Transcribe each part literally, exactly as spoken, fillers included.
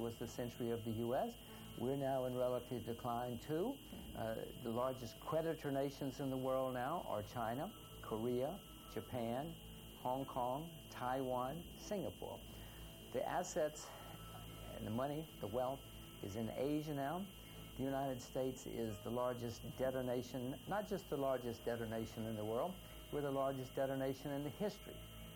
was the century of the U S We're now in relative decline too. Uh, the largest creditor nations in the world now are China, Korea, Japan, Hong Kong, Taiwan, Singapore. The assets and the money, the wealth, is in Asia now. The United States is the largest debtor nation, not just the largest debtor nation in the world, we're the largest debtor nation in the history.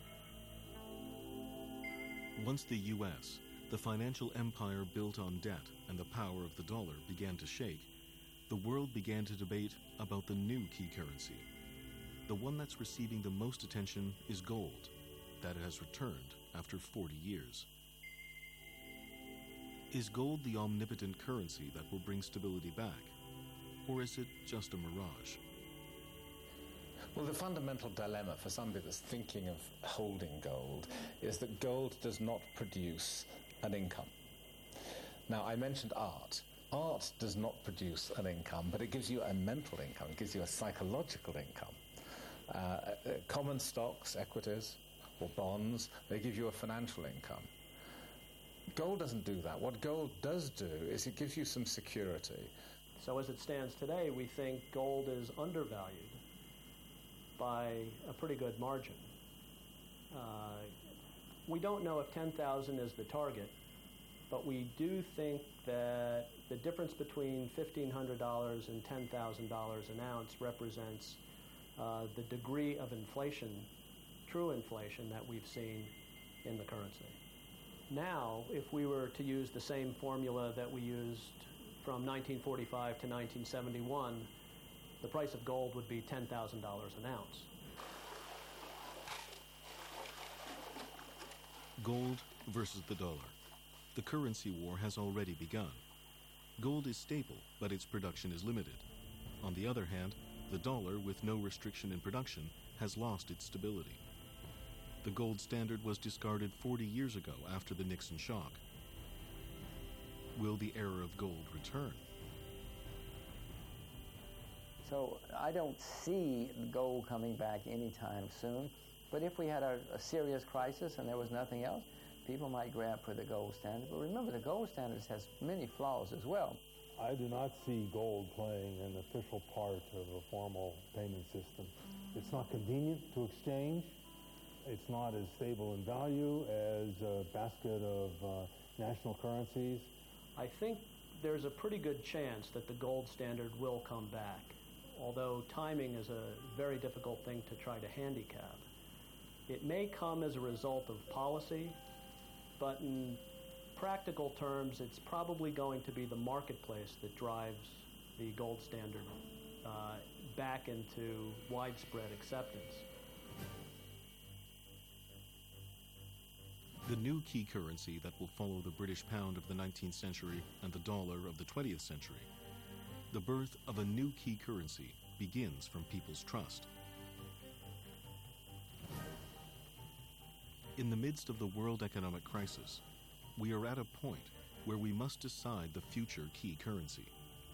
Once the U S, the financial empire built on debt and the power of the dollar, began to shake, the world began to debate about the new key currency. The one that's receiving the most attention is gold, that it has returned after forty years. Is gold the omnipotent currency that will bring stability back, or is it just a mirage? Well, the fundamental dilemma for somebody that's thinking of holding gold is that gold does not produce an income. Now, I mentioned art. Art does not produce an income, but it gives you a mental income, it gives you a psychological income. Uh, uh, common stocks, equities, or bonds, they give you a financial income. Gold doesn't do that. What gold does do is it gives you some security. So as it stands today, we think gold is undervalued by a pretty good margin. Uh, we don't know if ten thousand is the target, but we do think that the difference between fifteen hundred dollars and ten thousand dollars an ounce represents uh, the degree of inflation, true inflation, that we've seen in the currency. Now, if we were to use the same formula that we used from nineteen forty-five to nineteen seventy-one, the price of gold would be ten thousand dollars an ounce. Gold versus the dollar. The currency war has already begun. Gold is stable, but its production is limited. On the other hand, the dollar, with no restriction in production, has lost its stability. The gold standard was discarded forty years ago after the Nixon shock. Will the era of gold return? So I don't see gold coming back anytime soon. But if we had a, a serious crisis and there was nothing else, people might grab for the gold standard. But remember, the gold standard has many flaws as well. I do not see gold playing an official part of a formal payment system. It's not convenient to exchange. It's not as stable in value as a basket of uh, national currencies. I think there's a pretty good chance that the gold standard will come back, although timing is a very difficult thing to try to handicap. It may come as a result of policy, but in practical terms, it's probably going to be the marketplace that drives the gold standard uh, back into widespread acceptance. The new key currency that will follow the British pound of the nineteenth century and the dollar of the twentieth century. The birth of a new key currency begins from people's trust. In the midst of the world economic crisis, we are at a point where we must decide the future key currency.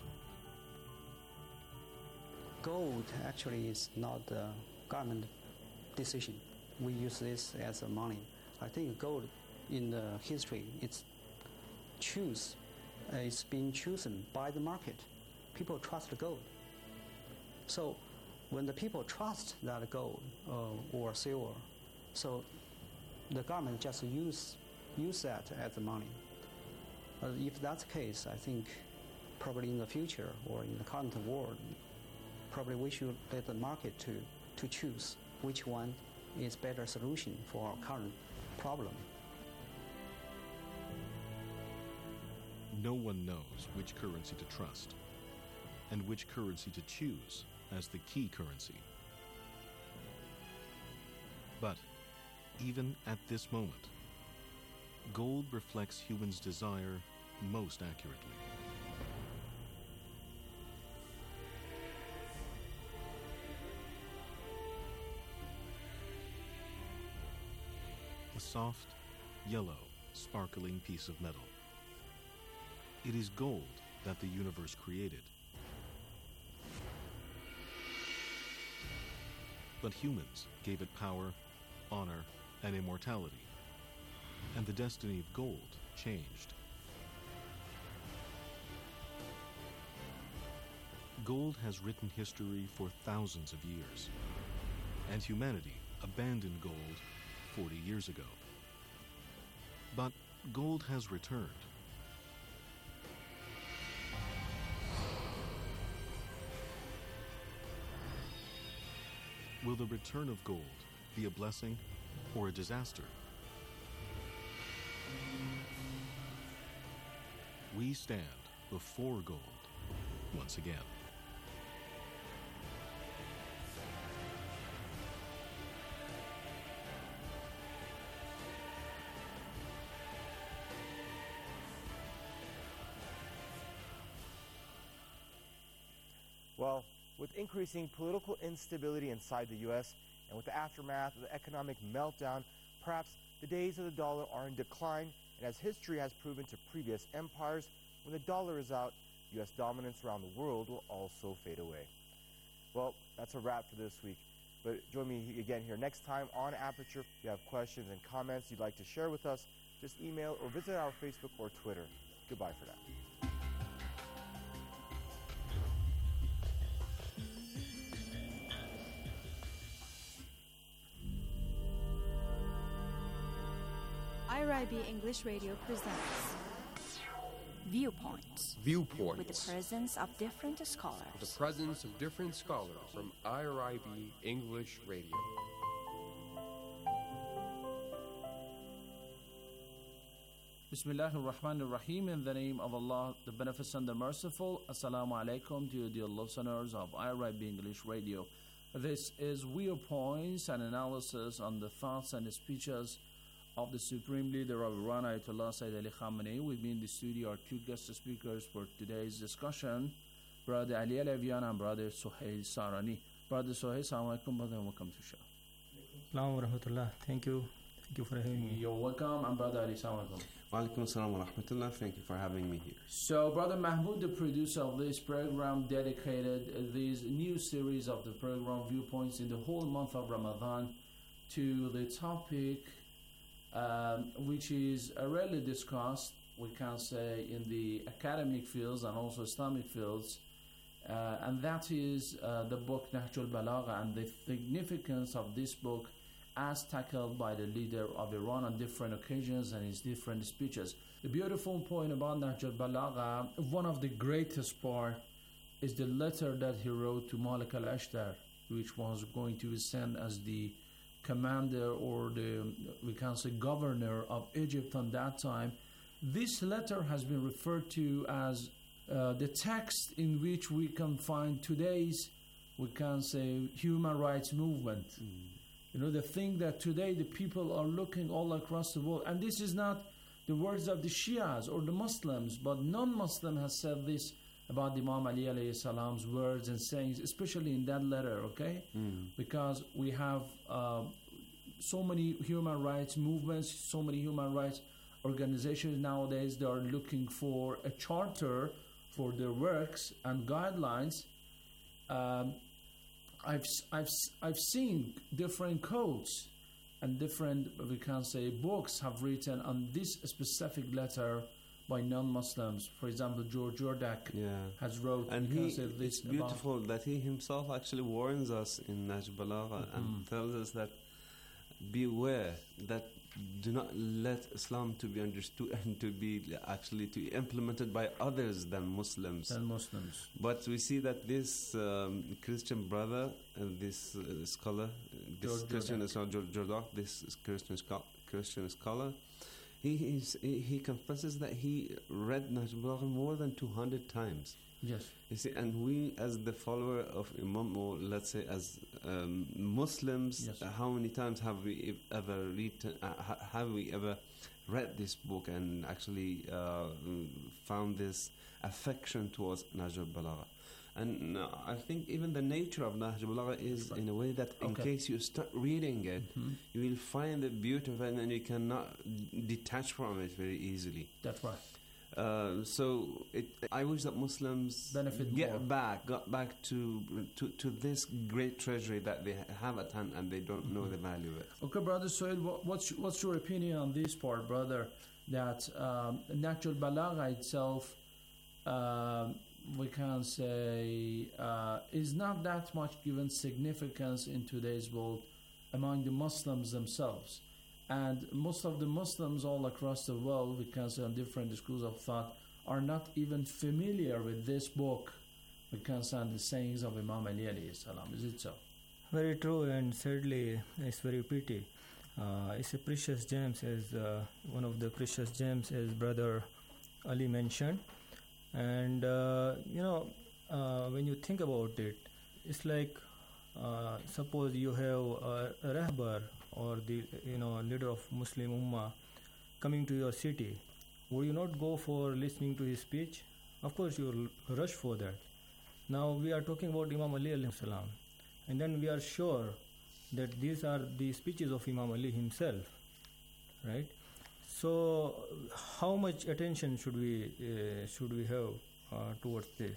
Gold actually is not a government decision. We use this as a money. I think gold in the history, it's choose, uh, it's been chosen by the market. People trust gold. So when the people trust that gold uh, or silver, so the government just use use that as the money. Uh, if that's the case, I think probably in the future or in the current world, probably we should let the market to, to choose which one is better solution for our current problem. No one knows which currency to trust and which currency to choose as the key currency. But even at this moment, gold reflects humans' desire most accurately. A soft, yellow, sparkling piece of metal. It is gold that the universe created. But humans gave it power, honor, and immortality, and the destiny of gold changed. Gold has written history for thousands of years, and humanity abandoned gold forty years ago. But gold has returned. Will the return of gold be a blessing or a disaster? We stand before gold once again. Well, with increasing political instability inside the U S and with the aftermath of the economic meltdown, perhaps the days of the dollar are in decline, and as history has proven to previous empires, when the dollar is out, U S dominance around the world will also fade away. Well, that's a wrap for this week. But join me again here next time on Aperture. If you have questions and comments you'd like to share with us, just email or visit our Facebook or Twitter. Goodbye for now. I R I B English Radio presents Viewpoints. Viewpoints. With the presence of different scholars. With the presence of different scholars from I R I B English Radio. Bismillah ar-Rahman ar-Rahim. In the name of Allah, the Beneficent, the Merciful. Assalamu alaikum to you, dear listeners of I R I B English Radio. This is Viewpoints, an analysis on the thoughts and speeches of the Supreme Leader of Iran, Ayatollah Sayyid Ali Khamenei. With me in the studio are two guest speakers for today's discussion, Brother Ali Alavian and Brother Suhail Sarani. Brother Suhail, assalamu alaikum, brother, and welcome to the show. Assalamu wa rahmatullah. Thank you. Thank you for having me. You're welcome. And Brother Ali, assalamu alaikum. Wa alaikum assalam wa rahmatullah. Thank you for having me here. So, Brother Mahmoud, the producer of this program, dedicated this new series of the program, Viewpoints, in the whole month of Ramadan to the topic Um, which is uh, rarely discussed, we can say, in the academic fields and also Islamic fields, uh, and that is uh, the book Nahj al-Balagha and the significance of this book as tackled by the leader of Iran on different occasions and his different speeches. The beautiful point about Nahj al-Balagha, one of the greatest part, is the letter that he wrote to Malik al-Ashtar, which was going to send as the commander or the, we can say, governor of Egypt on that time. This letter has been referred to as uh, the text in which we can find today's, we can say, human rights movement. Mm. You know, the thing that today the people are looking all across the world, and this is not the words of the Shias or the Muslims, but non-Muslim has said this about Imam Ali alayhi salam's words and sayings, especially in that letter, okay? Mm. Because we have uh, so many human rights movements, so many human rights organizations nowadays, they are looking for a charter for their works and guidelines. Um, I've, I've, I've seen different codes and different, we can say, books have written on this specific letter by non-Muslims. For example, George Jordak yeah. has wrote, and he, say this it's beautiful that he himself actually warns us in Nahj Balagha mm-hmm. and tells us that beware, that do not let Islam to be understood and to be actually to be implemented by others than Muslims. Than Muslims. But we see that this um, Christian brother, uh, this uh, scholar, this George Christian Jordak. George Jordak, this Christian scho- Christian scholar. He, he's, he he confesses that he read Nahj al-Balagha more than two hundred times. Yes. You see, and we, as the follower of Imam, or let's say as um, Muslims, yes. uh, how many times have we ever read? Uh, ha- have we ever read this book and actually uh, found this affection towards Nahj al-Balagha? And uh, I think even the nature of Nahj al-Balagha is in a way that in okay. case you start reading it, mm-hmm. you will find it beautiful and you cannot detach from it very easily. That's right. Uh, so it, I wish that Muslims benefit get more. back, got back to, to to this great treasury that they have at hand and they don't mm-hmm. know the value of it. Okay, Brother Sohail, what, what's what's your opinion on this part, brother? That um, Nahj al-Balagha itself. Um, we can say, uh, is not that much given significance in today's world among the Muslims themselves. And most of the Muslims all across the world, we can say on different schools of thought, are not even familiar with this book, we can say, on the sayings of Imam Ali alayhi salam. Is it so? Very true, and sadly, it's very pity. Uh, it's a precious gem, as uh, one of the precious gems, as Brother Ali mentioned. And, uh, you know, uh, when you think about it, it's like, uh, suppose you have a, a rahbar or the, you know, leader of Muslim Ummah coming to your city. Would you not go for listening to his speech? Of course, you'll rush for that. Now, we are talking about Imam Ali alayhi salam. And then we are sure that these are the speeches of Imam Ali himself, right? So, how much attention should we uh, should we have uh, towards this,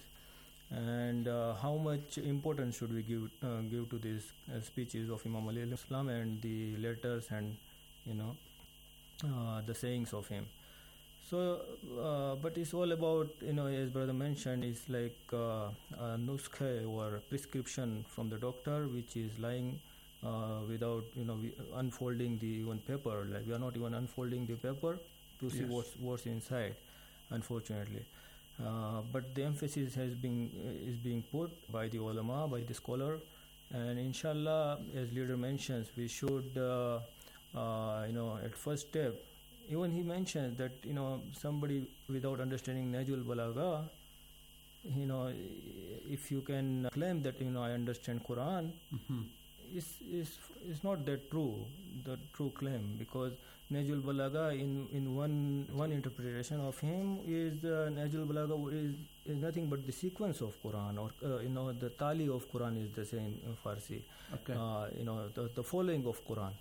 and uh, how much importance should we give uh, give to these uh, speeches of Imam Ali alayhi salam and the letters and, you know, uh, the sayings of him? So, uh, but it's all about, you know, as brother mentioned, it's like uh, a nuskha or prescription from the doctor, which is lying uh, without, you know, we unfolding the even paper. Like we are not even unfolding the paper to see Yes. what's what's inside, unfortunately. Uh, but the emphasis has been uh, is being put by the ulama, by the scholar, and inshallah, as leader mentions, we should, uh, uh, you know, at first step. Even he mentions that, you know, somebody without understanding Najul Balagha, you know, if you can claim that, you know, I understand Quran, Mm-hmm. it's, it's, it's not that true, the true claim, because Najul Balagha in, in one one interpretation of him is uh, Najul Balagha is, is nothing but the sequence of Quran, or, uh, you know, the tali of Quran is the same in Farsi, Okay. uh, you know, the, the following of Quran.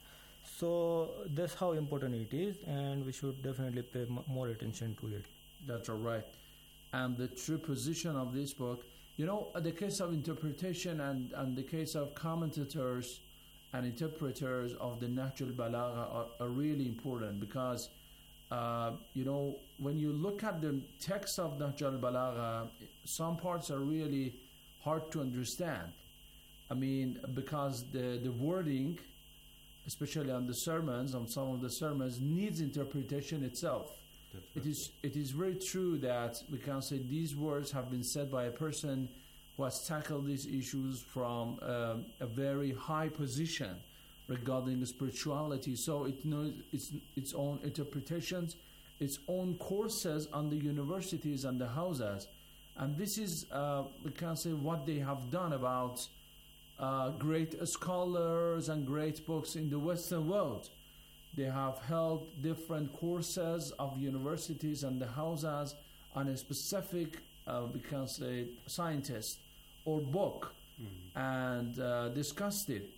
So that's how important it is, and we should definitely pay m- more attention to it. That's all right. And the true position of this book, you know, the case of interpretation and, and the case of commentators and interpreters of the Nahjul Balagha are, are really important because, uh, you know, when you look at the text of Nahjul Balagha, some parts are really hard to understand. I mean, because the, the wording, especially on the sermons, on some of the sermons, needs interpretation itself. It is it is very true that we can say these words have been said by a person who has tackled these issues from um, a very high position regarding spirituality. So it knows its its own interpretations, its own courses on the universities and the houses, and this is uh, we can say what they have done about uh, great scholars and great books in the Western world. They have held different courses of universities and the houses on a specific, uh, we can say, scientist or book, mm-hmm. and uh, discussed it.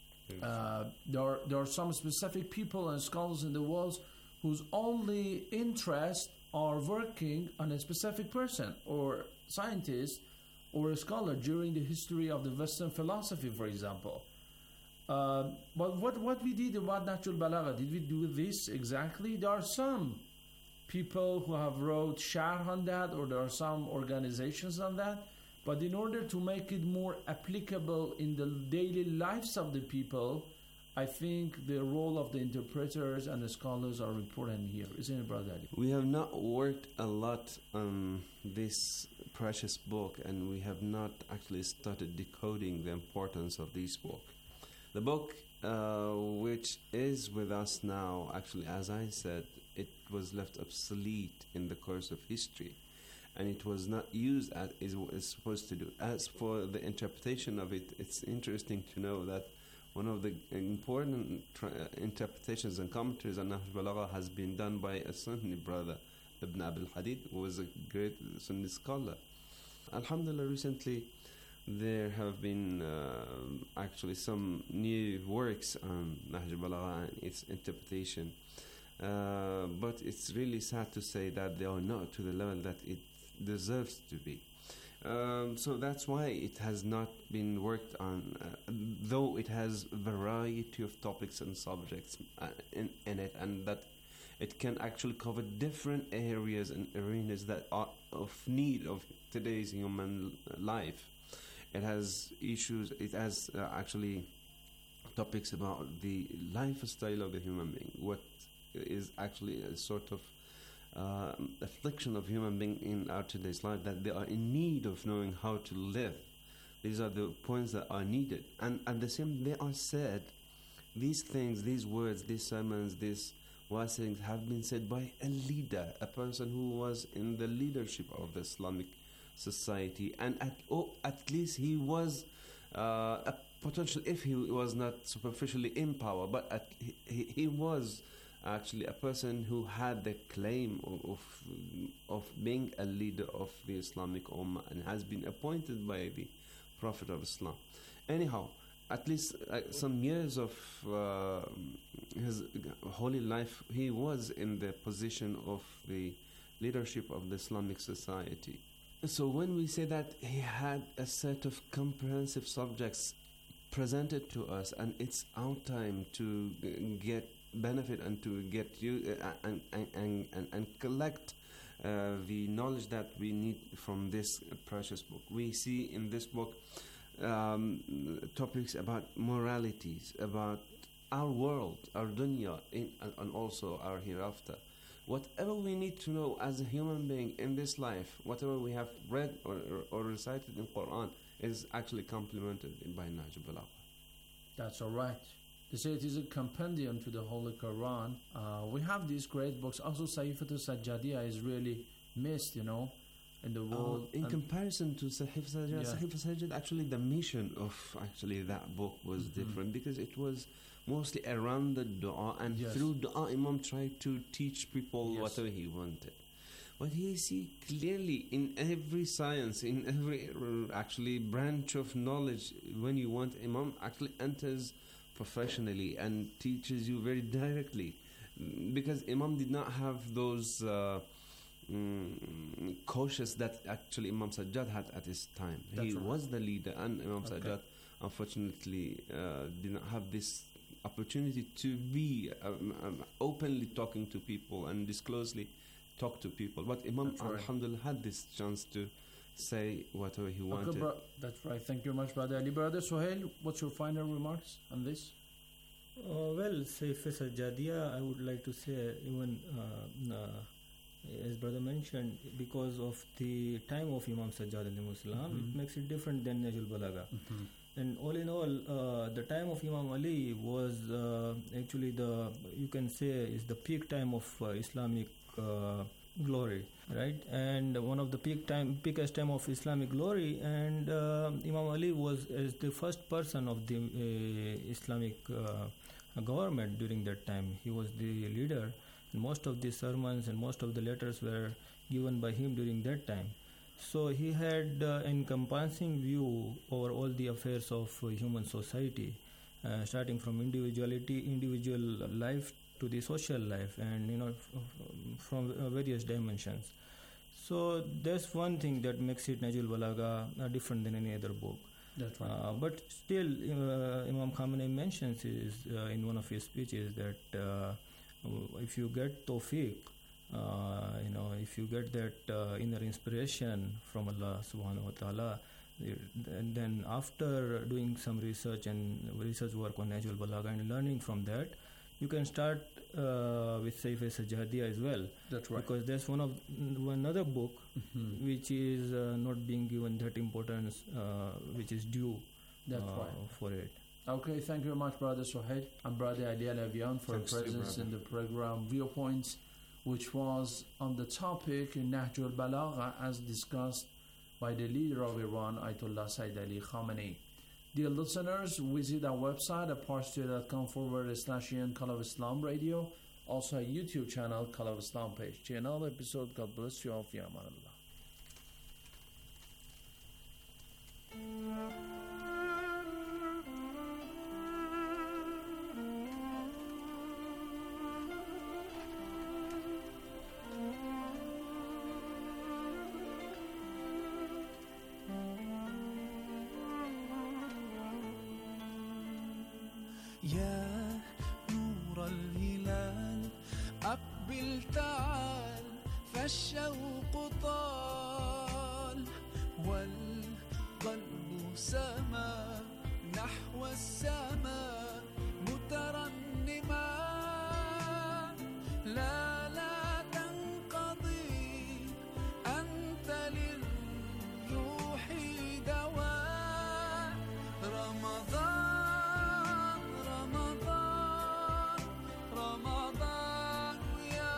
Uh, there, are, there are some specific people and scholars in the world whose only interest are working on a specific person or scientist or a scholar during the history of the Western philosophy, for example. Uh, but what, what we did about Nahjul Balagha, did we do this exactly? There are some people who have wrote sharh on that, or there are some organizations on that. But in order to make it more applicable in the daily lives of the people, I think the role of the interpreters and the scholars are important here. Isn't it, Brother Ali? We have not worked a lot on this precious book, and we have not actually started decoding the importance of this book. The book, uh, which is with us now, actually, as I said, it was left obsolete in the course of history, and it was not used as it was supposed to do. As for the interpretation of it, it's interesting to know that one of the important tra- interpretations and commentaries on Nahj Balagha has been done by a Sunni brother, Ibn Abil Hadid, who was a great Sunni scholar. Alhamdulillah, recently there have been uh, actually some new works on Nahj Balagha and its interpretation, uh, but it's really sad to say that they are not to the level that it deserves to be. Um, so that's why it has not been worked on, uh, though it has variety of topics and subjects uh, in, in it, and that It can actually cover different areas and arenas that are of need of today's human life. It has issues, it has uh, actually topics about the lifestyle of the human being, what is actually a sort of uh, affliction of human being in our today's life, that they are in need of knowing how to live. These are the points that are needed. And at the same, they are said, these things, these words, these sermons, these sayings have been said by a leader, a person who was in the leadership of the Islamic society, and at, oh, at least he was uh, a potential, if he was not superficially in power, but at, he, he was actually a person who had the claim of, of of being a leader of the Islamic Ummah and has been appointed by the Prophet of Islam. Anyhow, at least uh, some years of uh, his holy life, he was in the position of the leadership of the Islamic society. So when we say that he had a set of comprehensive subjects presented to us, and it's our time to get benefit and to get you uh, and, and, and, and collect uh, the knowledge that we need from this precious book. We see in this book um, topics about moralities, about our world, our dunya, in, and, and also our hereafter. Whatever we need to know as a human being in this life, whatever we have read or, or, or recited in Quran, is actually complemented by Nahj al-Balagha. That's all right. They say it is a compendium to the Holy Quran. Uh, we have these great books. Also, Sahifatul Sajjadiyah is really missed, you know, in the world. Uh, in comparison to Sahif Sajjad, yeah. Sahif Sajjad, actually the mission of actually that book was mm-hmm. different, because it was mostly around the dua, and yes. through dua, Imam tried to teach people yes. whatever he wanted. But you see clearly in every science, in every uh, actually branch of knowledge, when you want, Imam actually enters professionally and teaches you very directly, because Imam did not have those uh, mm, cautious that actually Imam Sajjad had at his time. That's he right. was the leader, and Imam okay. Sajjad unfortunately uh, did not have this opportunity to be um, um, openly talking to people and disclosely talk to people. But Imam right. Alhamdulillah had this chance to say whatever he wanted. Okay, bro- that's right. Thank you very much, Brother Ali. Brother Suhail, what's your final remarks on this? Uh, well, Saif Sajjadiyah, I would like to say, even uh, uh, as brother mentioned, because of the time of Imam Sajjad alayhi salam, mm-hmm. it makes it different than Nahj al-Balagha. Mm-hmm. And all in all, uh, the time of Imam Ali was uh, actually the, you can say, is the peak time of uh, Islamic uh, glory, right? And one of the peak time, peakest time of Islamic glory, and uh, Imam Ali was as the first person of the uh, Islamic uh, government during that time. He was the leader, and most of the sermons and most of the letters were given by him during that time. So he had uh, encompassing view over all the affairs of uh, human society, uh, starting from individuality, individual life to the social life, and you know, f- from uh, various dimensions. So that's one thing that makes it Nahj al-Balagha uh, different than any other book. That's right. Uh, but still, uh, Imam Khamenei mentions is uh, in one of his speeches that uh, if you get tawfiq, Uh, you know, if you get that uh, inner inspiration from Allah subhanahu wa ta'ala, and then after doing some research and research work on Nahj al-Balagha and learning from that, you can start uh, with Saif Sajjadiyah as well. That's right. Because there's one of one other book mm-hmm. which is uh, not being given that importance, uh, which is due That's uh, right. for it. Okay, thank you very much, Brother Suhail and Brother Ali Alavian for Thanks your presence you, in the program Viewpoints, which was on the topic Nahj al-Balagha as discussed by the leader of Iran, Ayatollah Sayyid Ali Khamenei. Dear listeners, visit our website at parstoday dot com forward slash Ian Call of Islam Radio, also a YouTube channel, Call of Islam page. To another episode, God bless you all. Fi aman Allah. يا نور الهلال أقبل تعال فالشوق طال والقلب سما نحو السماء مترنما لا لا تنقضي أنت للروح دواء رمضان رمضان رمضان يا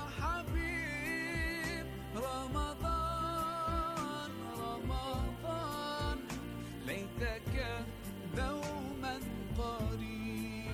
حبيب رمضان رمضان ليتك دوما قريب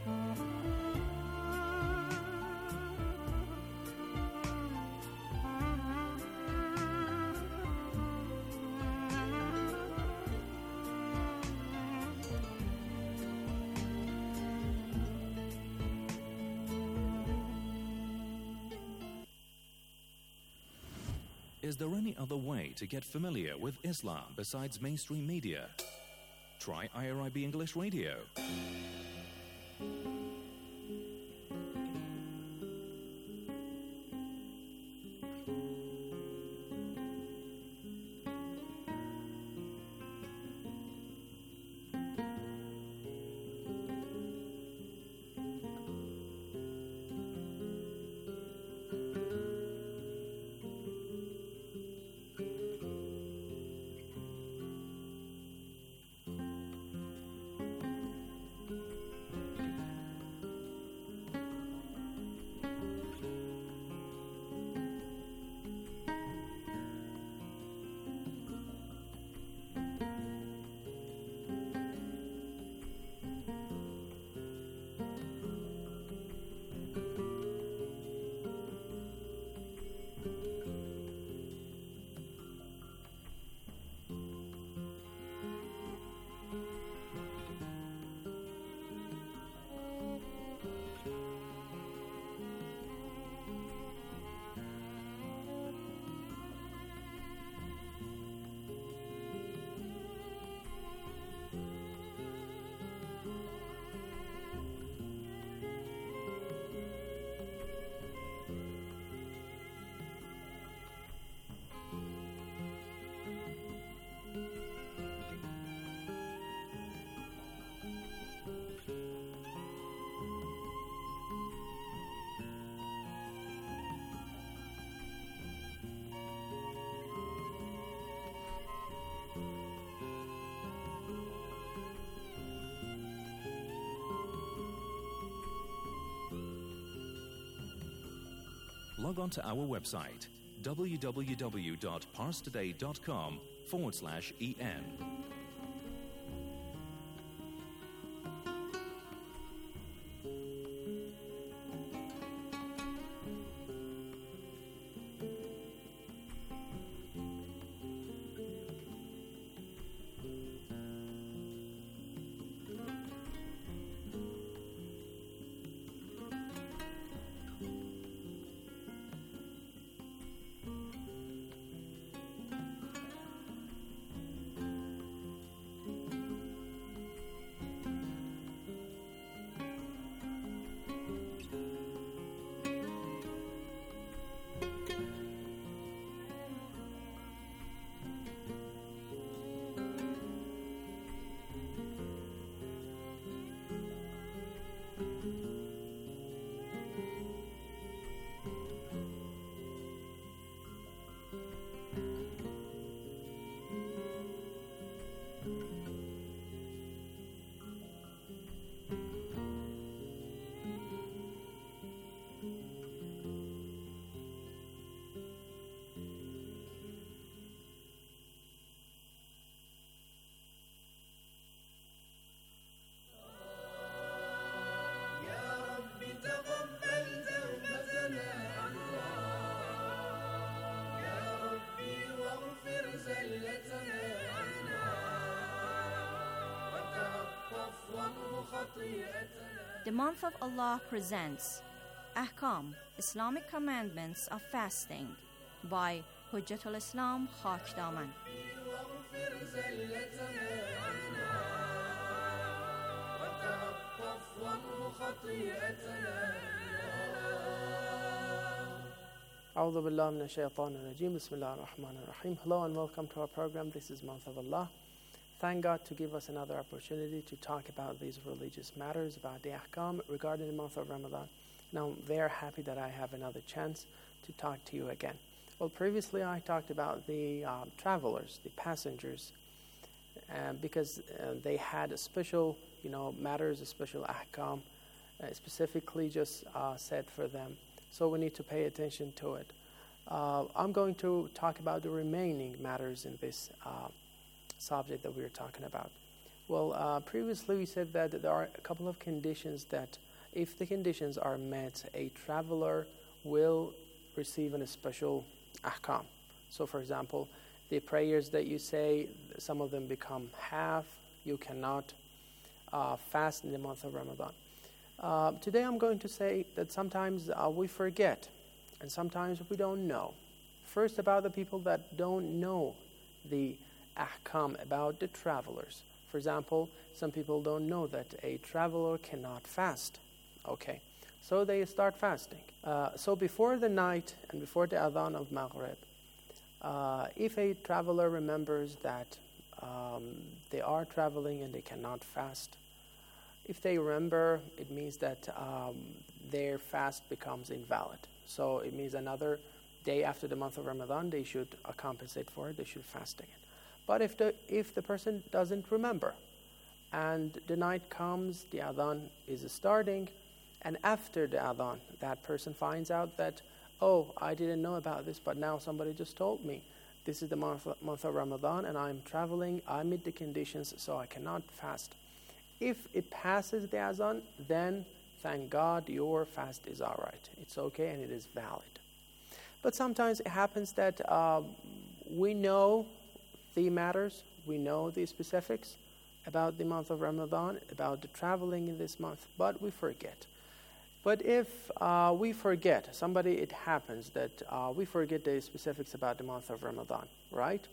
Is there any other way to get familiar with Islam besides mainstream media? Try I R I B English Radio. Log on to our website, www.parstoday.com forward slash en. The month of Allah presents Ahkam, Islamic Commandments of Fasting by Hujjatul Islam Khakdaman. A'udhu billahi minash shaitanir rajim. Bismillahir rahmanir rahim. Hello and welcome to our program. This is Month of Allah. Thank God to give us another opportunity to talk about these religious matters, about the ahkam regarding the month of Ramadan. Now I'm very happy that I have another chance to talk to you again. Well, previously I talked about the um, travelers, the passengers, uh, because uh, they had a special, you know, matters, a special ahkam, uh, specifically just uh, said for them. So we need to pay attention to it. Uh, I'm going to talk about the remaining matters in this uh, subject that we are talking about. Well, uh, previously we said that there are a couple of conditions that, if the conditions are met, a traveler will receive a special ahkam. So, for example, the prayers that you say, some of them become half. You cannot uh, fast in the month of Ramadan. Uh, today I'm going to say that sometimes uh, we forget and sometimes we don't know. First, about the people that don't know the ahkam, about the travelers. For example, some people don't know that a traveler cannot fast. Okay, so they start fasting. Uh, so before the night and before the adhan of Maghrib, uh, if a traveler remembers that um, they are traveling and they cannot fast, if they remember, it means that um, their fast becomes invalid. So it means another day after the month of Ramadan, they should uh, compensate for it, they should fast again. But if the, if the person doesn't remember, and the night comes, the adhan is starting, and after the adhan, that person finds out that, oh, I didn't know about this, but now somebody just told me. This is the month, month of Ramadan, and I'm traveling, I meet the conditions, so I cannot fast. If it passes the adhan, then thank God your fast is all right. It's okay and it is valid. But sometimes it happens that uh, we know the matters, we know the specifics about the month of Ramadan, about the traveling in this month, but we forget. But if uh, we forget, somebody, it happens that uh, we forget the specifics about the month of Ramadan, right?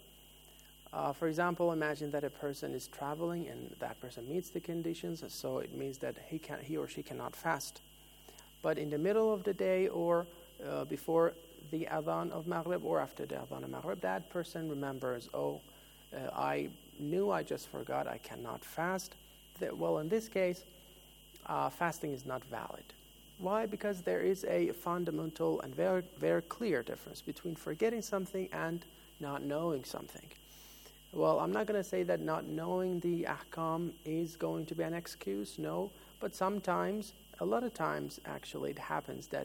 Uh, for example, imagine that a person is traveling and that person meets the conditions, so it means that he can, he or she cannot fast. But in the middle of the day or uh, before the adhan of Maghrib or after the adhan of Maghrib, that person remembers, oh, uh, I knew, I just forgot, I cannot fast. That, well, in this case, uh, fasting is not valid. Why? Because there is a fundamental and very, very clear difference between forgetting something and not knowing something. Well, I'm not going to say that not knowing the ahkam is going to be an excuse, no. But sometimes, a lot of times actually, it happens that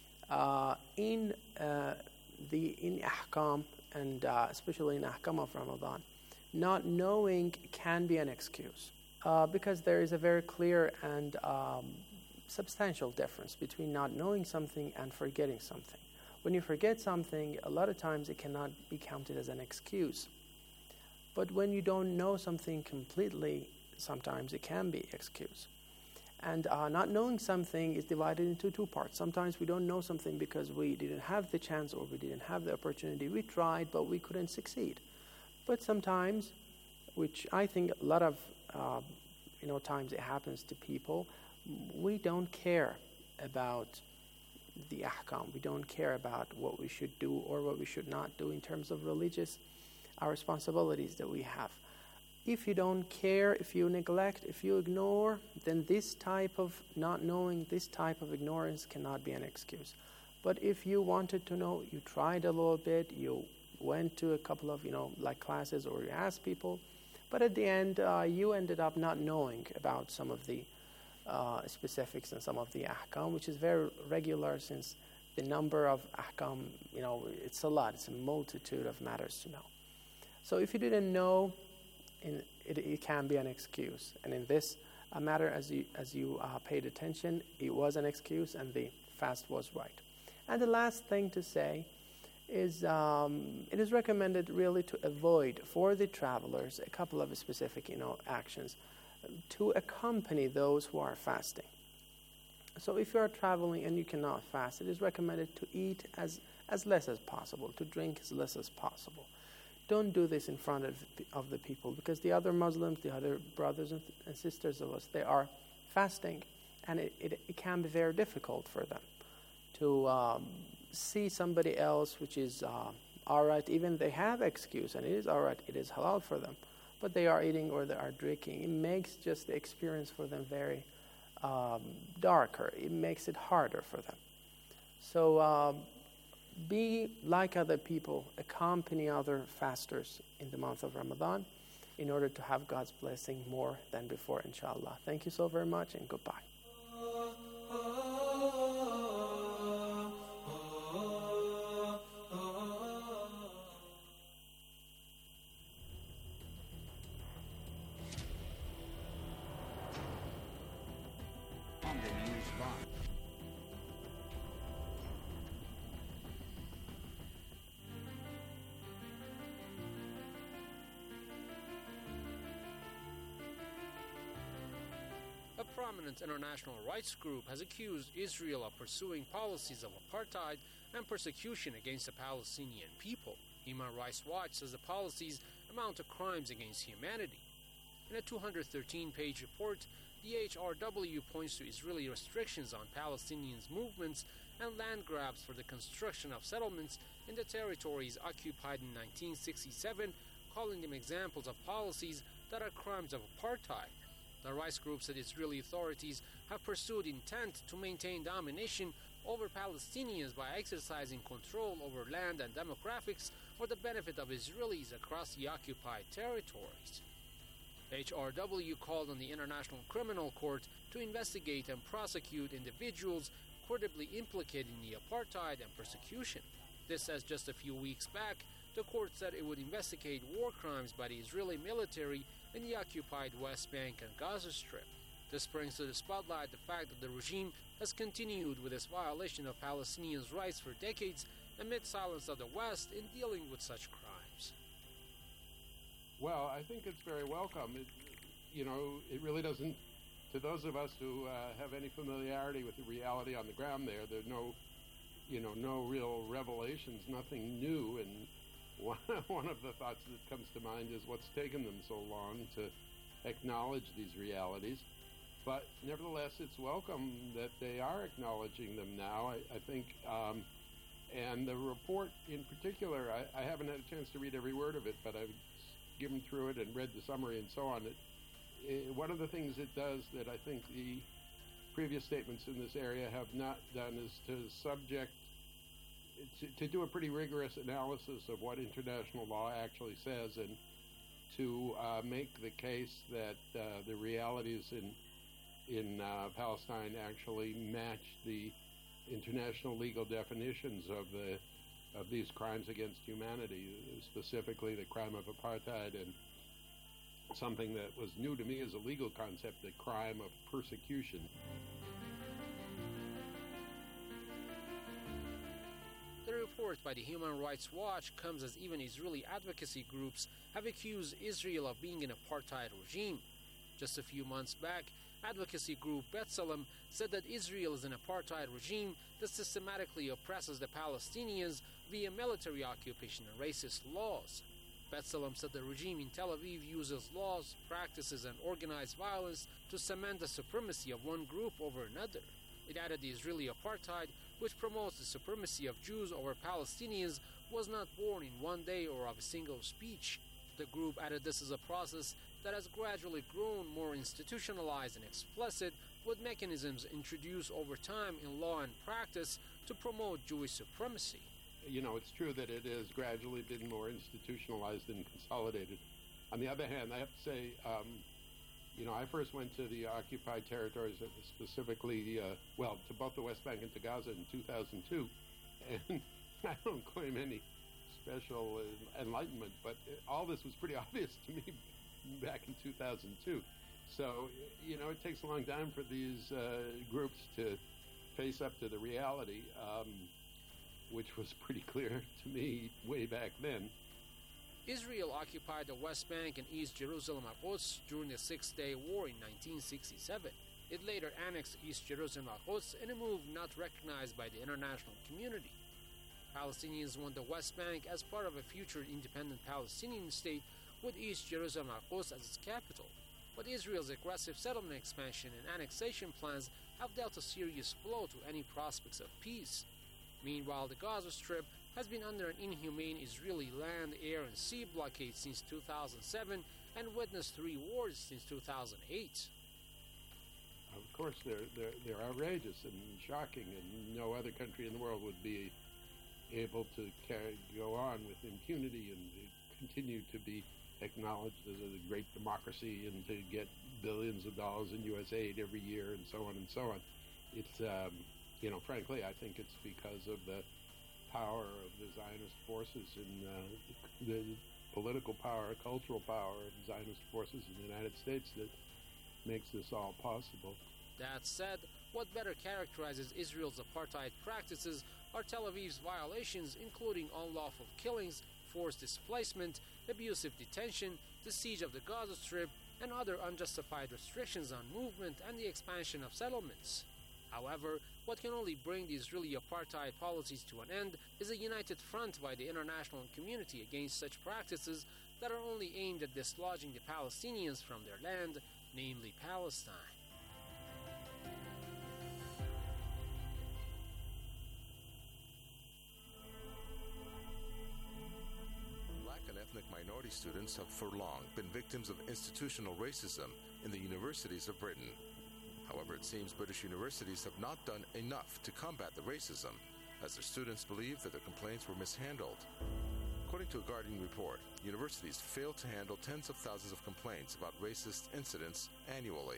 uh, in uh, the in ahkam, and uh, especially in ahkam of Ramadan, not knowing can be an excuse. Uh, because there is a very clear and um, substantial difference between not knowing something and forgetting something. When you forget something, a lot of times it cannot be counted as an excuse. But when you don't know something completely, sometimes it can be excuse. And uh, not knowing something is divided into two parts. Sometimes we don't know something because we didn't have the chance or we didn't have the opportunity. We tried, but we couldn't succeed. But sometimes, which I think a lot of uh, you know times it happens to people, we don't care about the ahkam. We don't care about what we should do or what we should not do in terms of religious our responsibilities that we have. If you don't care, if you neglect, if you ignore, then this type of not knowing, this type of ignorance cannot be an excuse. But if you wanted to know, you tried a little bit, you went to a couple of, you know, like classes or you asked people, but at the end, uh, you ended up not knowing about some of the uh, specifics and some of the ahkam, which is very regular since the number of ahkam, you know, it's a lot, it's a multitude of matters to know. So if you didn't know, in, it, it can be an excuse. And in this uh, matter, as you, as you uh, paid attention, it was an excuse and the fast was right. And the last thing to say is um, it is recommended really to avoid for the travelers a couple of specific, you know, actions to accompany those who are fasting. So if you are traveling and you cannot fast, it is recommended to eat as, as less as possible, to drink as less as possible. Don't do this in front of the, of the people, because the other Muslims, the other brothers and, and sisters of us, they are fasting, and it, it, it can be very difficult for them to um, see somebody else which is uh, all right, even they have excuse and it is all right, it is halal for them, but they are eating or they are drinking, it makes just the experience for them very um, darker. It makes it harder for them. So um, be like other people, accompany other fasters in the month of Ramadan in order to have God's blessing more than before, inshallah. Thank you so very much and goodbye. On the news line. A prominent international rights group has accused Israel of pursuing policies of apartheid and persecution against the Palestinian people. Human Rights Watch says the policies amount to crimes against humanity. In a two hundred thirteen page report, the H R W points to Israeli restrictions on Palestinians' movements and land grabs for the construction of settlements in the territories occupied in nineteen sixty-seven, calling them examples of policies that are crimes of apartheid. The rights group said Israeli authorities have pursued intent to maintain domination over Palestinians by exercising control over land and demographics for the benefit of Israelis across the occupied territories. H R W called on the International Criminal Court to investigate and prosecute individuals credibly implicated in the apartheid and persecution. This as just a few weeks back, the court said it would investigate war crimes by the Israeli military in the occupied West Bank and Gaza Strip. This brings to the spotlight the fact that the regime has continued with its violation of Palestinians' rights for decades amid silence of the West in dealing with such crimes. Well, I think it's very welcome. It, you know, it really doesn't, to those of us who uh, have any familiarity with the reality on the ground there, there are no, you know, no real revelations, nothing new. And one, one of the thoughts that comes to mind is what's taken them so long to acknowledge these realities. But nevertheless, it's welcome that they are acknowledging them now, I, I think. Um, and the report in particular, I, I haven't had a chance to read every word of it, but I've given through it and read the summary and so on. It, it, one of the things it does that I think the previous statements in this area have not done is to subject, to, to do a pretty rigorous analysis of what international law actually says and to uh, make the case that uh, the realities in in uh, Palestine actually match the international legal definitions of the of these crimes against humanity, specifically the crime of apartheid and something that was new to me as a legal concept, the crime of persecution. The report by the Human Rights Watch comes as even Israeli advocacy groups have accused Israel of being an apartheid regime. Just a few months back, advocacy group B'Tselem said that Israel is an apartheid regime that systematically oppresses the Palestinians via military occupation and racist laws. B'Tselem said the regime in Tel Aviv uses laws, practices, and organized violence to cement the supremacy of one group over another. It added the Israeli apartheid, which promotes the supremacy of Jews over Palestinians, was not born in one day or of a single speech. The group added this is a process that has gradually grown more institutionalized and explicit, with mechanisms introduced over time in law and practice to promote Jewish supremacy. You know, it's true that it has gradually been more institutionalized and consolidated. On the other hand, I have to say, um, you know, I first went to the occupied territories, specifically, uh, well, to both the West Bank and to Gaza in two thousand two, and I don't claim any special uh, enlightenment, but all this was pretty obvious to me back in two thousand two. So, you know, it takes a long time for these uh, groups to face up to the reality, um, which was pretty clear to me way back then. Israel occupied the West Bank and East Jerusalem Quds during the Six-Day War in nineteen sixty-seven. It later annexed East Jerusalem Quds in a move not recognized by the international community. Palestinians want the West Bank as part of a future independent Palestinian state with East Jerusalem Quds as its capital. But Israel's aggressive settlement expansion and annexation plans have dealt a serious blow to any prospects of peace. Meanwhile, the Gaza Strip has been under an inhumane Israeli land, air, and sea blockade since two thousand seven and witnessed three wars since two thousand eight. Of course, they're, they're, they're outrageous and shocking, and no other country in the world would be able to carry, go on with impunity and continue to be acknowledged as a great democracy and to get billions of dollars in U S aid every year and so on and so on. It's, um, you know, frankly, I think it's because of the power of the Zionist forces and uh, the political power, cultural power of Zionist forces in the United States that makes this all possible. That said, what better characterizes Israel's apartheid practices are Tel Aviv's violations, including unlawful killings, forced displacement, abusive detention, the siege of the Gaza Strip, and other unjustified restrictions on movement and the expansion of settlements. However, what can only bring the Israeli apartheid policies to an end is a united front by the international community against such practices that are only aimed at dislodging the Palestinians from their land, namely Palestine. Black and ethnic minority students have for long been victims of institutional racism in the universities of Britain. However, it seems British universities have not done enough to combat the racism, as their students believe that their complaints were mishandled. According to a Guardian report, universities fail to handle tens of thousands of complaints about racist incidents annually.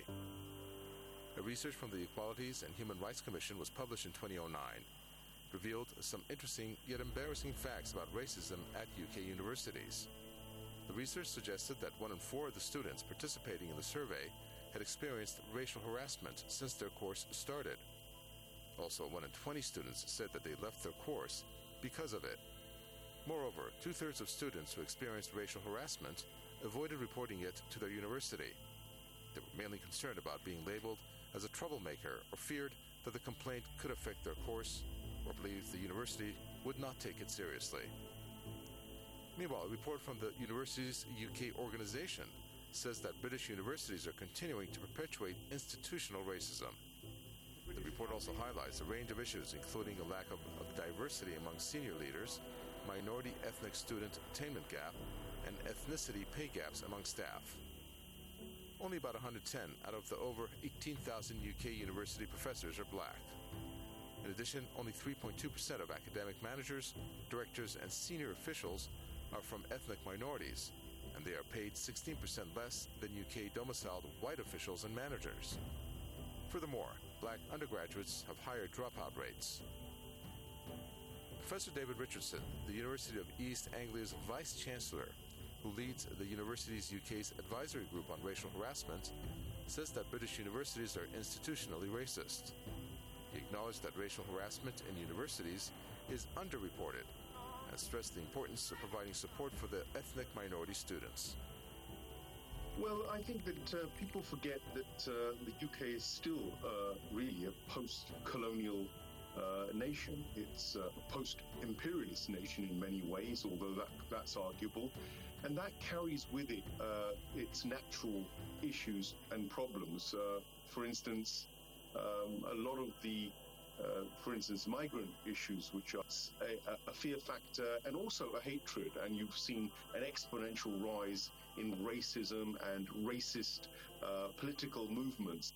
A research from the Equalities and Human Rights Commission was published in two thousand nine. It revealed some interesting yet embarrassing facts about racism at U K universities. The research suggested that one in four of the students participating in the survey had experienced racial harassment since their course started. Also, one in twenty students said that they left their course because of it. Moreover, two-thirds of students who experienced racial harassment avoided reporting it to their university. They were mainly concerned about being labeled as a troublemaker or feared that the complaint could affect their course or believed the university would not take it seriously. Meanwhile, a report from the Universities U K organization says that British universities are continuing to perpetuate institutional racism. The report also highlights a range of issues, including a lack of, of diversity among senior leaders, minority ethnic student attainment gap, and ethnicity pay gaps among staff. Only about one hundred ten out of the over eighteen thousand U K university professors are black. In addition, only three point two percent of academic managers, directors, and senior officials are from ethnic minorities, and they are paid sixteen percent less than U K domiciled white officials and managers. Furthermore, black undergraduates have higher dropout rates. Professor David Richardson, the University of East Anglia's Vice Chancellor, who leads the university's U K's advisory group on racial harassment, says that British universities are institutionally racist. He acknowledged that racial harassment in universities is underreported and stressed the importance of providing support for the ethnic minority students. Well, I think that uh, people forget that uh, the U K is still uh, really a post-colonial uh, nation. It's uh, a post-imperialist nation in many ways, although that, that's arguable. And that carries with it uh, its natural issues and problems. Uh, for instance, um, a lot of the Uh, for instance, migrant issues, which are a, a fear factor and also a hatred, and you've seen an exponential rise in racism and racist uh, political movements.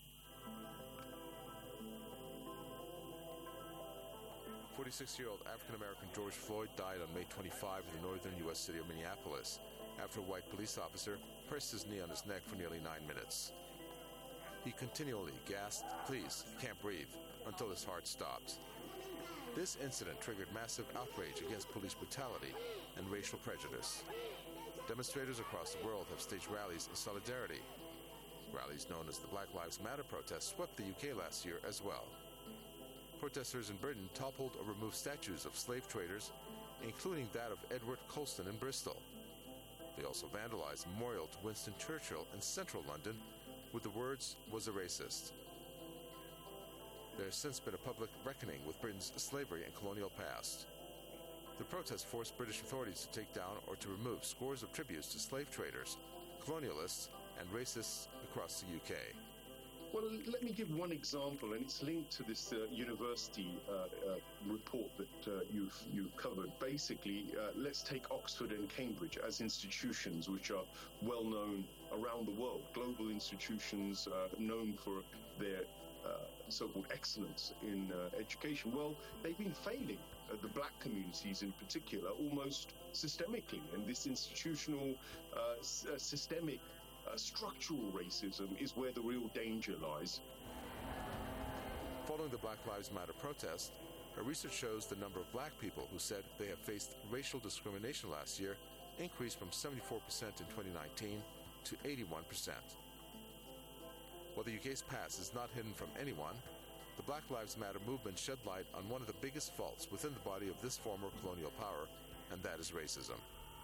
forty-six-year-old African-American George Floyd died on May twenty-fifth in the northern U S city of Minneapolis after a white police officer pressed his knee on his neck for nearly nine minutes. He continually gasped, "Please, can't breathe," until his heart stopped. This incident triggered massive outrage against police brutality and racial prejudice. Demonstrators across the world have staged rallies in solidarity. Rallies known as the Black Lives Matter protests swept the U K last year as well. Protesters in Britain toppled or removed statues of slave traders, including that of Edward Colston in Bristol. They also vandalized a memorial to Winston Churchill in central London with the words, "Was a racist." There has since been a public reckoning with Britain's slavery and colonial past. The protests forced British authorities to take down or to remove scores of tributes to slave traders, colonialists, and racists across the U K. Well, let me give one example, and it's linked to this uh, university uh, uh, report that uh, you've, you've covered. Basically, uh, let's take Oxford and Cambridge as institutions which are well known around the world, global institutions uh, known for their uh, so-called excellence in uh, education. Well, they've been failing, uh, the black communities in particular, almost systemically, and this institutional uh, s- uh, systemic Uh, structural racism is where the real danger lies. Following the Black Lives Matter protest, our research shows the number of black people who said they have faced racial discrimination last year increased from seventy-four percent in twenty nineteen to eighty-one percent. While the U K's past is not hidden from anyone, the Black Lives Matter movement shed light on one of the biggest faults within the body of this former colonial power, and that is racism.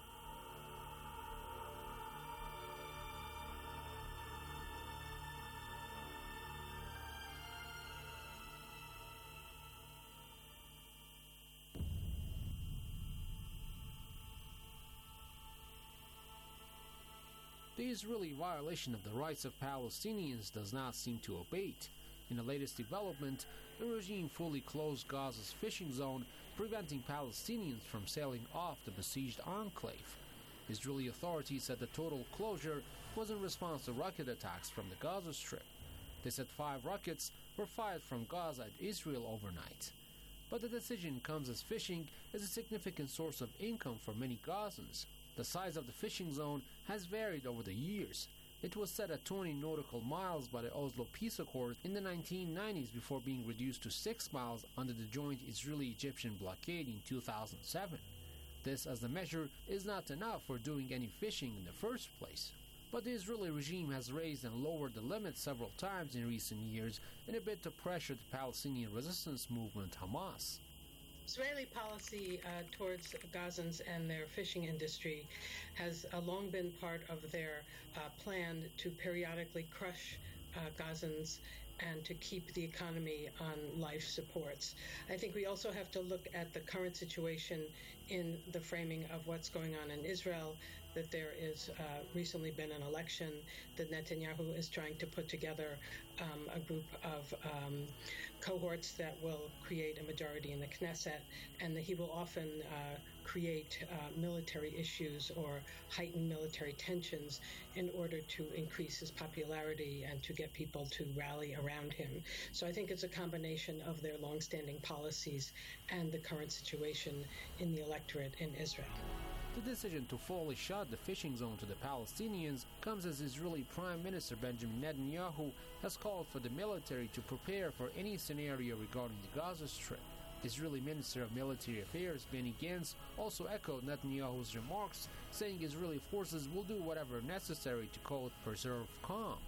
The Israeli violation of the rights of Palestinians does not seem to abate. In the latest development, the regime fully closed Gaza's fishing zone, preventing Palestinians from sailing off the besieged enclave. Israeli authorities said the total closure was in response to rocket attacks from the Gaza Strip. They said five rockets were fired from Gaza at Israel overnight. But the decision comes as fishing is a significant source of income for many Gazans. The size of the fishing zone has varied over the years. It was set at twenty nautical miles by the Oslo Peace Accord in the nineteen nineties before being reduced to six miles under the joint Israeli-Egyptian blockade in two thousand seven. This, as the measure, is not enough for doing any fishing in the first place. But the Israeli regime has raised and lowered the limit several times in recent years in a bid to pressure the Palestinian resistance movement Hamas. Israeli policy uh, towards Gazans and their fishing industry has uh, long been part of their uh, plan to periodically crush uh, Gazans and to keep the economy on life supports. I think we also have to look at the current situation in the framing of what's going on in Israel, that there is uh, recently been an election, that Netanyahu is trying to put together um, a group of um, cohorts that will create a majority in the Knesset, and that he will often uh, create uh, military issues or heighten military tensions in order to increase his popularity and to get people to rally around him. So I think it's a combination of their longstanding policies and the current situation in the electorate in Israel. The decision to fully shut the fishing zone to the Palestinians comes as Israeli Prime Minister Benjamin Netanyahu has called for the military to prepare for any scenario regarding the Gaza Strip. Israeli Minister of Military Affairs Benny Gantz also echoed Netanyahu's remarks, saying Israeli forces will do whatever necessary to, quote, preserve calm.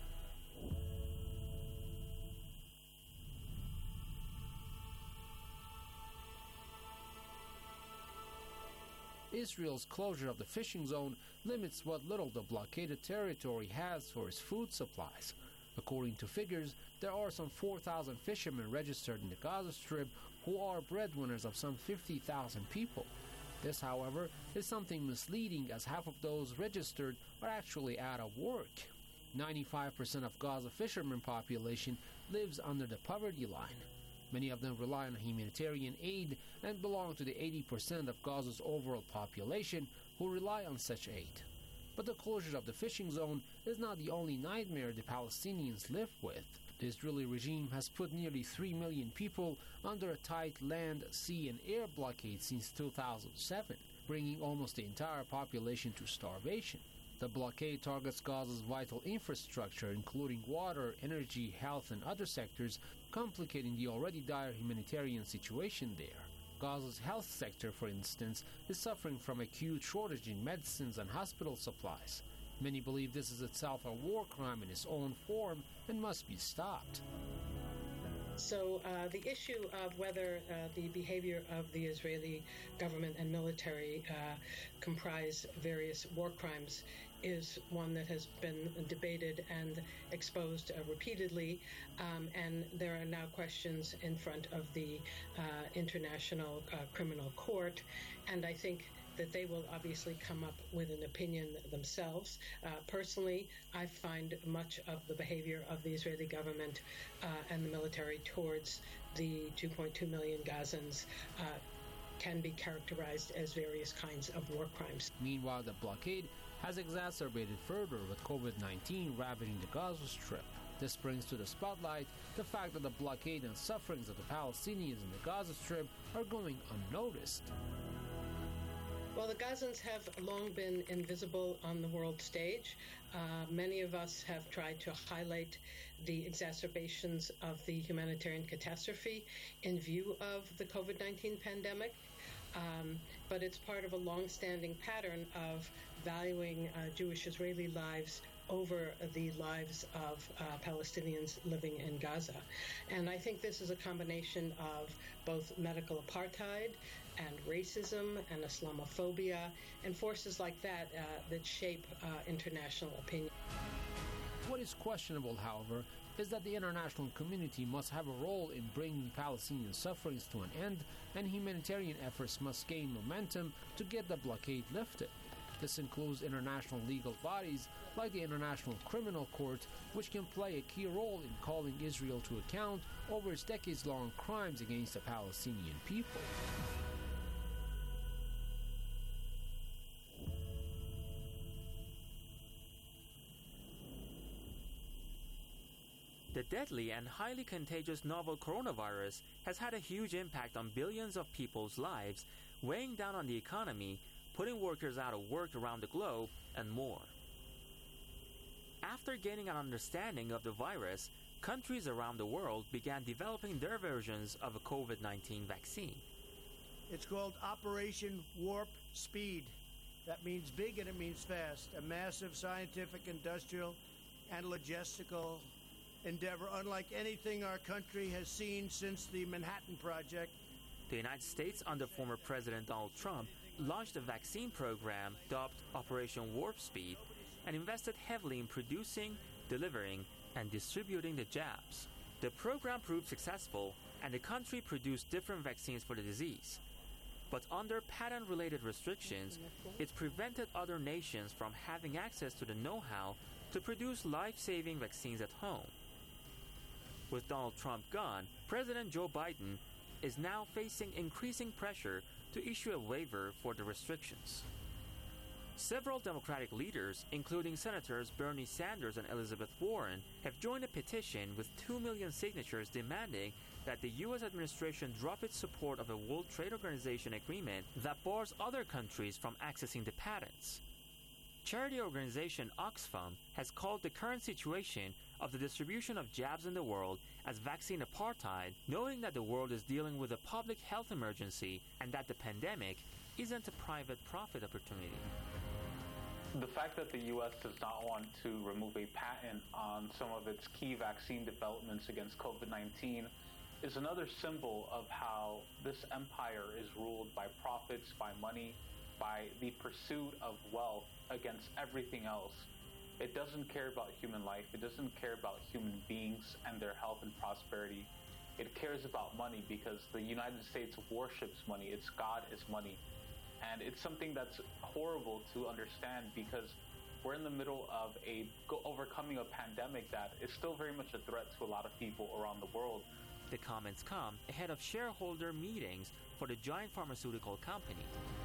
Israel's closure of the fishing zone limits what little the blockaded territory has for its food supplies. According to figures, there are some four thousand fishermen registered in the Gaza Strip who are breadwinners of some fifty thousand people. This, however, is something misleading, as half of those registered are actually out of work. ninety-five percent of Gaza fishermen population lives under the poverty line. Many of them rely on humanitarian aid and belong to the eighty percent of Gaza's overall population who rely on such aid. But the closure of the fishing zone is not the only nightmare the Palestinians live with. The Israeli regime has put nearly three million people under a tight land, sea, and air blockade since two thousand seven, bringing almost the entire population to starvation. The blockade targets Gaza's vital infrastructure, including water, energy, health, and other sectors, complicating the already dire humanitarian situation there. Gaza's health sector, for instance, is suffering from acute shortage in medicines and hospital supplies. Many believe this is itself a war crime in its own form and must be stopped. So uh, the issue of whether uh, the behavior of the Israeli government and military uh, comprise various war crimes is one that has been debated and exposed uh, repeatedly, um, and there are now questions in front of the uh, International uh, Criminal Court, and I think that they will obviously come up with an opinion themselves. Uh, personally, I find much of the behavior of the Israeli government uh, and the military towards the two point two million Gazans uh, can be characterized as various kinds of war crimes. Meanwhile, the blockade has exacerbated further with COVID nineteen ravaging the Gaza Strip. This brings to the spotlight the fact that the blockade and sufferings of the Palestinians in the Gaza Strip are going unnoticed. Well, the Gazans have long been invisible on the world stage. Uh, many of us have tried to highlight the exacerbations of the humanitarian catastrophe in view of the COVID nineteen pandemic. Um, but it's part of a long-standing pattern of valuing uh, Jewish-Israeli lives over the lives of uh, Palestinians living in Gaza. And I think this is a combination of both medical apartheid and racism and Islamophobia and forces like that uh, that shape uh, international opinion. What is questionable, however, is that the international community must have a role in bringing Palestinian sufferings to an end, and humanitarian efforts must gain momentum to get the blockade lifted. This includes international legal bodies like the International Criminal Court, which can play a key role in calling Israel to account over its decades-long crimes against the Palestinian people. The deadly and highly contagious novel coronavirus has had a huge impact on billions of people's lives, weighing down on the economy, putting workers out of work around the globe, and more. After gaining an understanding of the virus, countries around the world began developing their versions of a COVID nineteen vaccine. It's called Operation Warp Speed. That means big and it means fast. A massive scientific, industrial, and logistical endeavor unlike anything our country has seen since the Manhattan Project. The United States, under former President Donald Trump, launched a vaccine program dubbed Operation Warp Speed and invested heavily in producing, delivering, and distributing the jabs. The program proved successful, and the country produced different vaccines for the disease. But under patent-related restrictions, it prevented other nations from having access to the know-how to produce life-saving vaccines at home. With Donald Trump gone, President Joe Biden is now facing increasing pressure to issue a waiver for the restrictions. Several Democratic leaders, including Senators Bernie Sanders and Elizabeth Warren, have joined a petition with two million signatures demanding that the U S administration drop its support of a World Trade Organization agreement that bars other countries from accessing the patents. Charity organization Oxfam has called the current situation of the distribution of jabs in the world as vaccine apartheid, knowing that the world is dealing with a public health emergency and that the pandemic isn't a private profit opportunity. The fact that the U S does not want to remove a patent on some of its key vaccine developments against COVID nineteen is another symbol of how this empire is ruled by profits, by money, by the pursuit of wealth against everything else. It doesn't care about human life. It doesn't care about human beings and their health and prosperity. It cares about money because the United States worships money. Its God is money. And it's something that's horrible to understand because we're in the middle of a go- overcoming a pandemic that is still very much a threat to a lot of people around the world. The comments come ahead of shareholder meetings for the giant pharmaceutical company.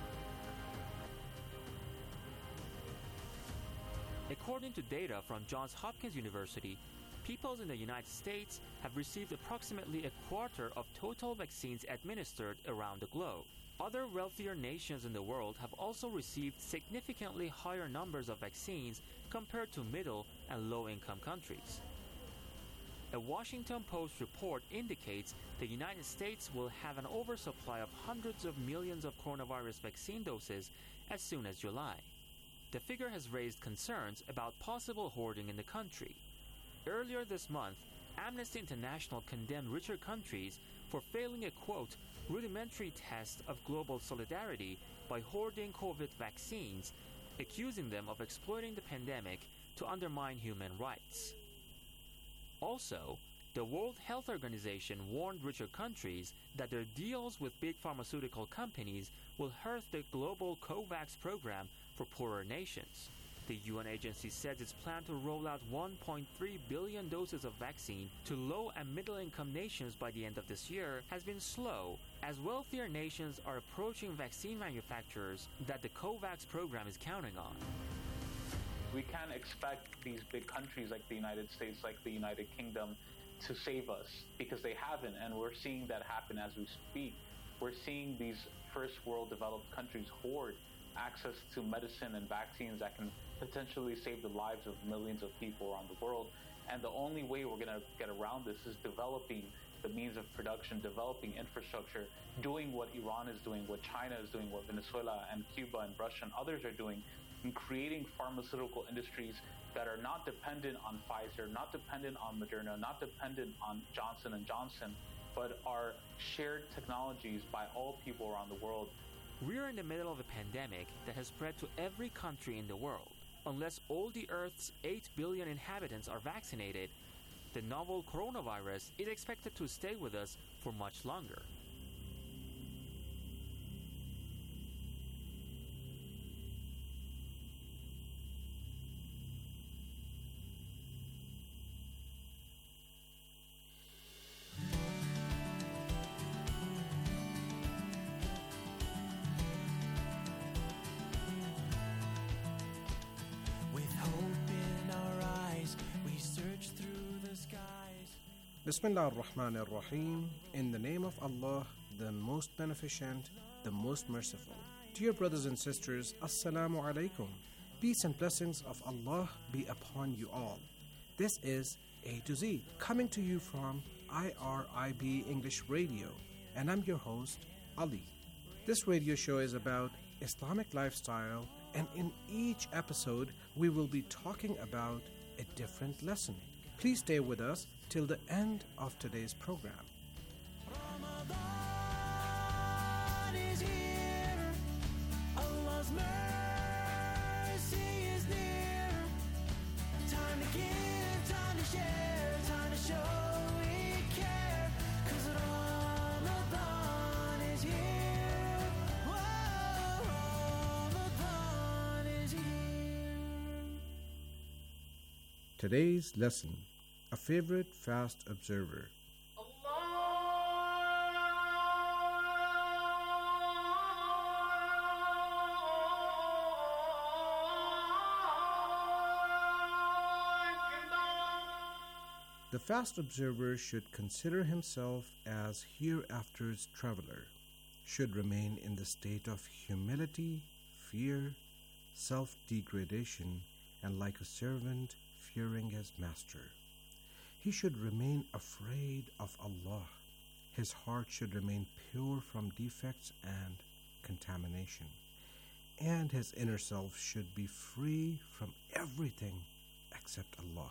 According to data from Johns Hopkins University, peoples in the United States have received approximately a quarter of total vaccines administered around the globe. Other wealthier nations in the world have also received significantly higher numbers of vaccines compared to middle and low-income countries. A Washington Post report indicates the United States will have an oversupply of hundreds of millions of coronavirus vaccine doses as soon as July. The figure has raised concerns about possible hoarding in the country. Earlier this month, Amnesty International condemned richer countries for failing a, quote, rudimentary test of global solidarity by hoarding COVID vaccines, accusing them of exploiting the pandemic to undermine human rights. Also, the World Health Organization warned richer countries that their deals with big pharmaceutical companies will hurt the global COVAX program for poorer nations. The U N agency says its plan to roll out one point three billion doses of vaccine to low and middle-income nations by the end of this year has been slow, as wealthier nations are approaching vaccine manufacturers that the COVAX program is counting on. We can't expect these big countries like the United States, like the United Kingdom, to save us, because they haven't, and we're seeing that happen as we speak. We're seeing these first world developed countries hoard access to medicine and vaccines that can potentially save the lives of millions of people around the world. And the only way we're going to get around this is developing the means of production, developing infrastructure, doing what Iran is doing, what China is doing, what Venezuela and Cuba and Russia and others are doing, and creating pharmaceutical industries that are not dependent on Pfizer, not dependent on Moderna, not dependent on Johnson and Johnson, but are shared technologies by all people around the world. We're in the middle of a pandemic that has spread to every country in the world. Unless all the Earth's eight billion inhabitants are vaccinated, the novel coronavirus is expected to stay with us for much longer. Bismillah ar-Rahman ar-Rahim. In the name of Allah, the most beneficent, the most merciful. Dear brothers and sisters, Assalamu alaikum. Peace and blessings of Allah be upon you all. This is A to Z, coming to you from I R I B English Radio, and I'm your host, Ali. This radio show is about Islamic lifestyle, and in each episode, we will be talking about a different lesson. Please stay with us till the end of today's program. Ramadan is here. Allah's mercy is near. Time to give, time to share, time to show we care. 'Cause Ramadan is here. Whoa, Ramadan is here. Today's lesson: a favorite fast observer. The fast observer should consider himself as hereafter's traveler, should remain in the state of humility, fear, self-degradation, and like a servant fearing his master. He should remain afraid of Allah. His heart should remain pure from defects and contamination. And his inner self should be free from everything except Allah.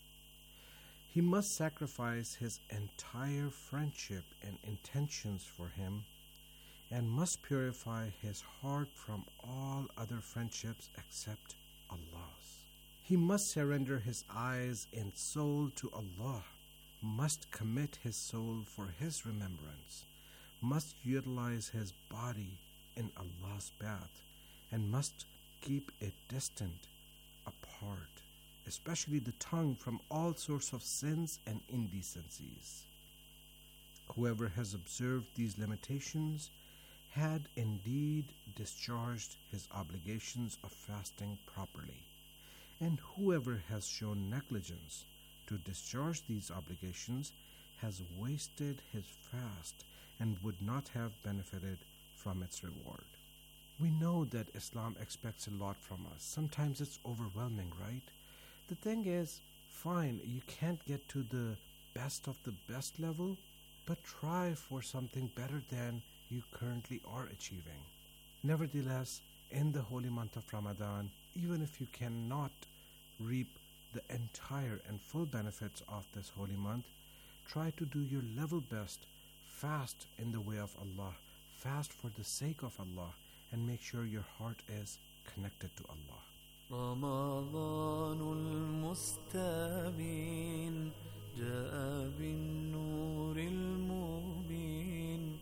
He must sacrifice his entire friendship and intentions for him, and must purify his heart from all other friendships except Allah's. He must surrender his eyes and soul to Allah, must commit his soul for his remembrance, must utilize his body in Allah's path, and must keep it distant, apart, especially the tongue, from all sorts of sins and indecencies. Whoever has observed these limitations had indeed discharged his obligations of fasting properly. And whoever has shown negligence to discharge these obligations has wasted his fast and would not have benefited from its reward. We know that Islam expects a lot from us. Sometimes it's overwhelming, right? The thing is, fine, you can't get to the best of the best level, but try for something better than you currently are achieving. Nevertheless, in the holy month of Ramadan, even if you cannot reap the entire and full benefits of this holy month, try to do your level best. Fast in the way of Allah. Fast for the sake of Allah, and make sure your heart is connected to Allah. رمضان المستبين جاء بالنور المبين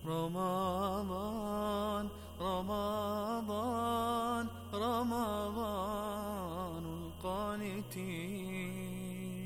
رمضان رمضان رمضان القانتين.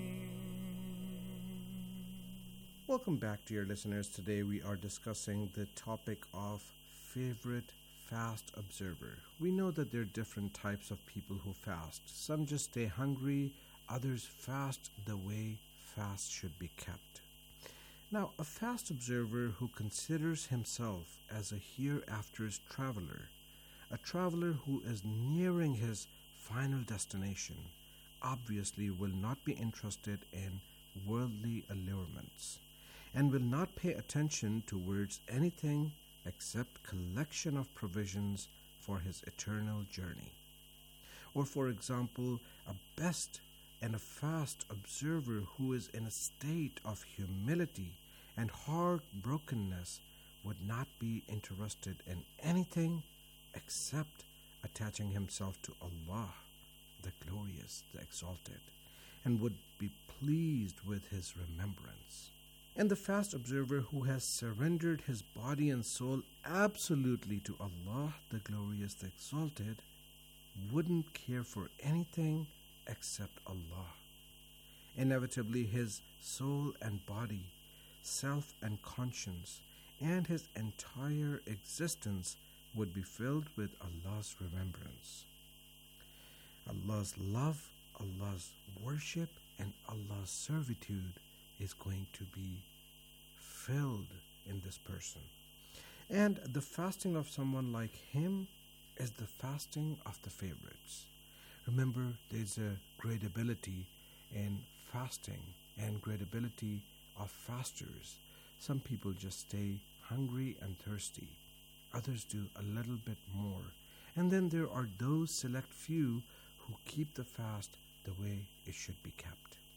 Welcome back, dear listeners. Today we are discussing the topic of favorite fast observer. We know that there are different types of people who fast. Some just stay hungry, others fast the way fast should be kept. Now, a fast observer who considers himself as a hereafter's traveler, a traveler who is nearing his final destination, obviously will not be interested in worldly allurements and will not pay attention towards anything except collection of provisions for his eternal journey. Or, for example, a best and a fast observer who is in a state of humility and heartbrokenness would not be interested in anything except attaching himself to Allah, the glorious, the exalted, and would be pleased with his remembrance. And the fast observer who has surrendered his body and soul absolutely to Allah, the glorious, the exalted, wouldn't care for anything except Allah. Inevitably, his soul and body, self and conscience, and his entire existence would be filled with Allah's remembrance. Allah's love, Allah's worship, and Allah's servitude is going to be filled in this person. And the fasting of someone like him is the fasting of the favorites. Remember, there's a gradability in fasting and gradability of fasters. Some people just stay hungry and thirsty. Others do a little bit more. And then there are those select few who keep the fast the way it should be kept.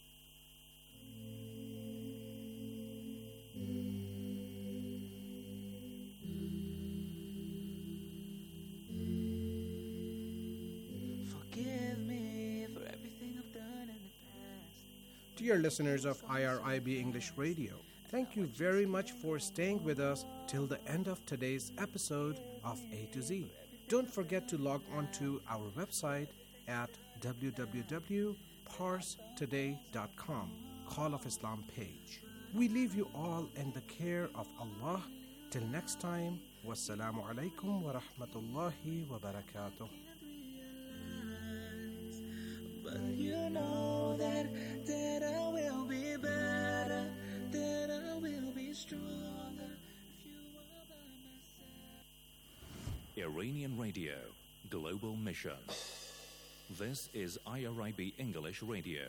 Forgive me for everything I've done in the past. Dear listeners of I R I B English Radio, thank you very much for staying with us till the end of today's episode of A to Z. Don't forget to log on to our website at w w w dot pars today dot com, Call of Islam page. We leave you all in the care of Allah. Till next time, wassalamu alaikum wa rahmatullahi wa barakatuh. But you know that, that I will be better, that I will be stronger if you are by my side. Iranian Radio, Global Mission. This is I R I B English Radio.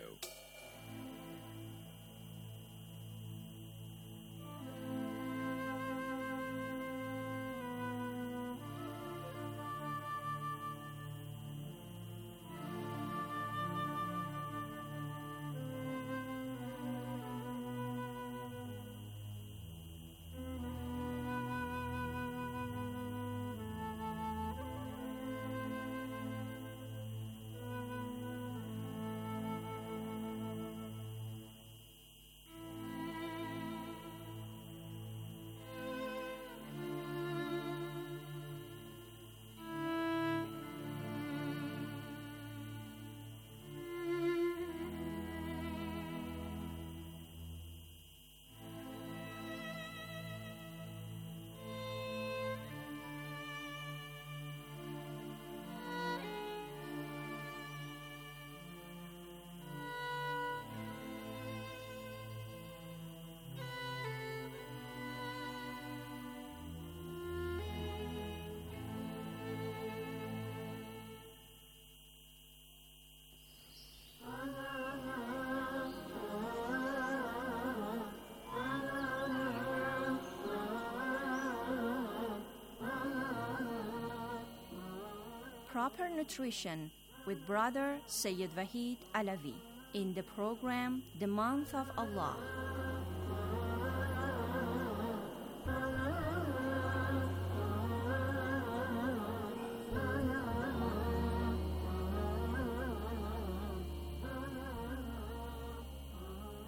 Proper Nutrition with Brother Sayyid Wahid Alavi in the program The Month of Allah.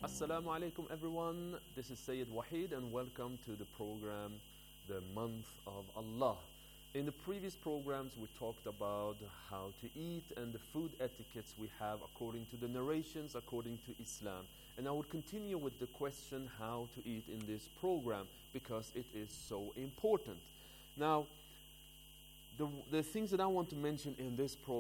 Assalamu alaikum everyone, this is Sayyid Wahid and welcome to the program The Month of Allah. In the previous programs we talked about how to eat and the food etiquettes we have according to the narrations, according to Islam. And I will continue with the question how to eat in this program because it is so important. Now, the, the things that I want to mention in this program